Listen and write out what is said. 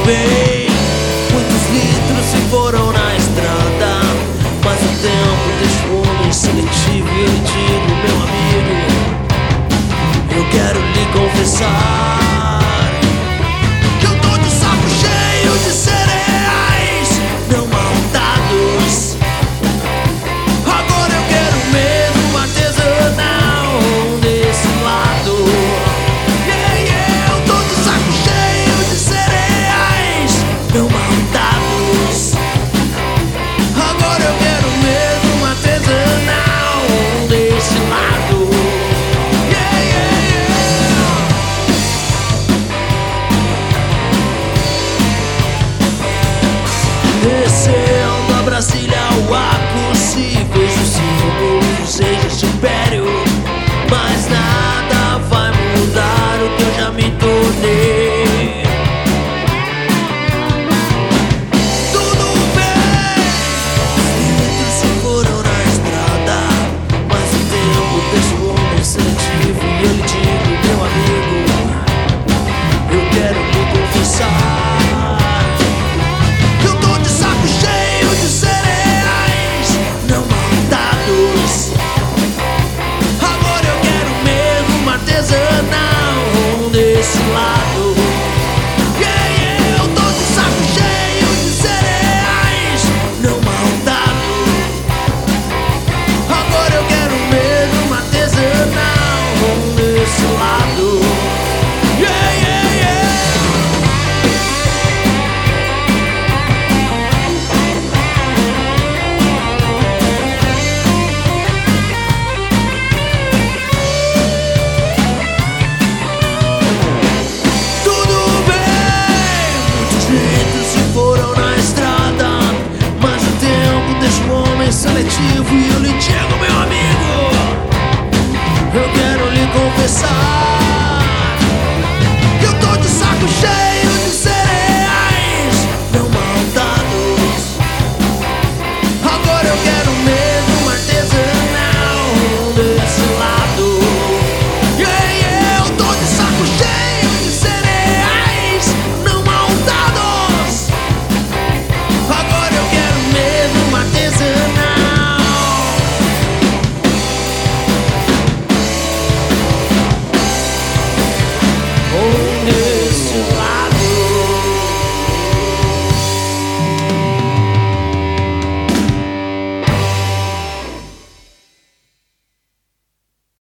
bem. Muitos litros se foram na estrada, mas o tempo deixa o homem seletivo. E eu lhe digo, meu amigo, eu quero lhe confessar que eu tô de saco cheio de cereais não maltados. Agora eu quero mesmo artesanal desse lado. Eu tô de saco cheio de cereais não maltados. Agora eu quero mesmo artesanal desse lado. Descendo a Brasília ao Arco, se vejo os símbolos, seja este império, mas nada vai mudar o que eu já me tornei. Tudo bem, os litros se foram na estrada, mas o tempo deixa o homem seletivo. E eu lhe digo, meu amigo, eu quero lhe confessar que eu tô de saco cheio de cereais não maltados. Agora eu quero mesmo uma artesanal desse lado. Eu tô de saco cheio de cereais não maltados. Agora eu quero mesmo uma artesanal desse lado. Seletivo, e eu lhe digo, meu amigo, eu quero lhe confessar